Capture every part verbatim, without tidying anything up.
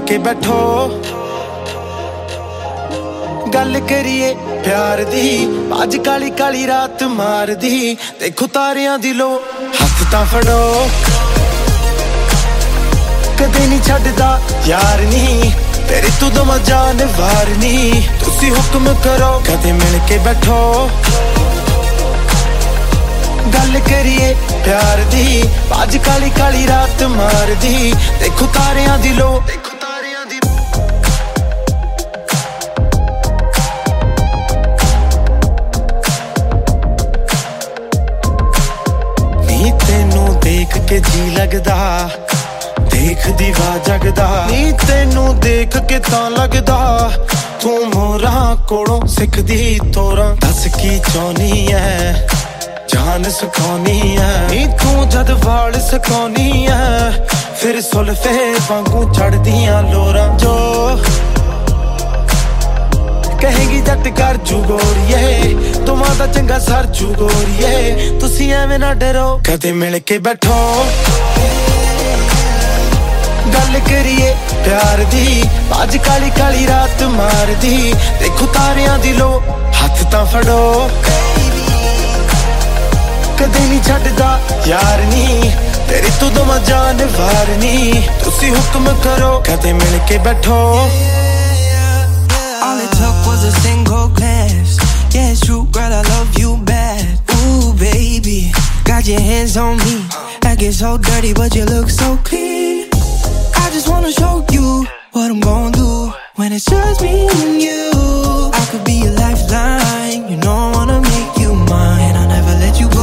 के बैठो गल करिए प्यार दी अज काली काली रात मार दी देखो तारियां दी लो हथ तां फड़ो कदे नहीं छड्डदा यार नी तेरी तू दमा जान वार नी तुसी हुक्म करो कदे मिल के बैठो गल करिए प्यार दी अज काली काली रात मार दी देखो तारियां दी लो देखो तारियां दी नी तेनू देख के जी लगदा देख दीवा जगदा नी तेनू देख के तां लगदा तू मोरा कोलों सिखदी तोरा दस की चाहनी है जान सुखानी है नी तू जद वाल सुखानी है फिर सुल्फे वांगू चढ़दियां लोरां जो कहेगी जट कर जू गोरिए तुमां दा चंगा सर जू गोरिए तुसी एवें ना डरो कदे मिल के बैठो गल करिए प्यार दी अज काली काली रात मार दी देखो तारियां दी लो हथ तां फड़ो कदे नहीं छड्डदा यार नी तेरी तू दमा जान वार नी तुसी हुक्म करो कदे मिल के बैठो All it took was a single glance. Yeah, it's true, girl, I love you bad. Ooh, baby, got your hands on me. I get so dirty, but you look so clean. I just wanna show you what I'm gon' do when it's just me and you. I could be your lifeline, you know I wanna make you mine. I'll never let you go.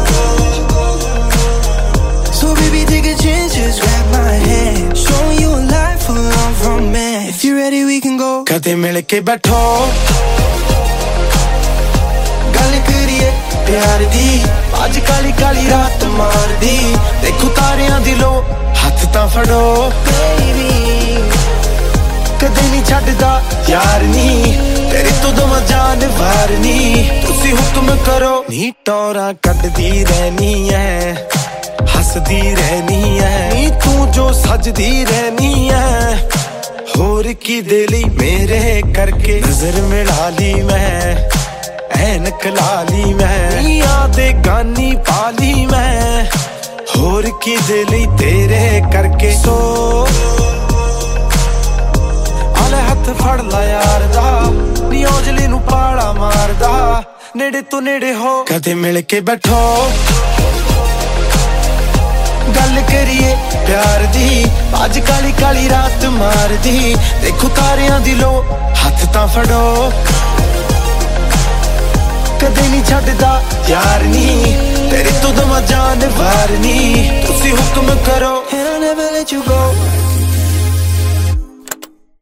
So baby, take a chance, just grab my hand. Showing you a life full of romance. If you're ready, we can go. कदे मिल के बैठो गल करिए प्यार दी अज काली काली रात मार दी देखो तारियां दी लो हथ तां फड़ो कदे नहीं छड्डदा यार नी तेरी तू दमा जान वार नी तुसी हुक्म करो नी टोरा कड्डदी रहनी है हसदी रहनी है नी तू जो सजदी रहनी है होर की दिली मेरे करके नजर मिला ली मैं ऐनक ला ली मैं यादे गानी पाली मैं होर की दिली तेरे करके सो आले हथ फड़ ला यार दा नी औजली नू पाला मारदा नेड़े तो नेड़े हो कदे मिल के बैठो गल करिए प्यार दी अज काली काली रात मार दी देखो तारियां दी लो हथ तां फड़ो कदे नहीं छड्डदा यार नी तेरी तू दमा जान वार नी तुसी हुक्म करो And I'll never let you go.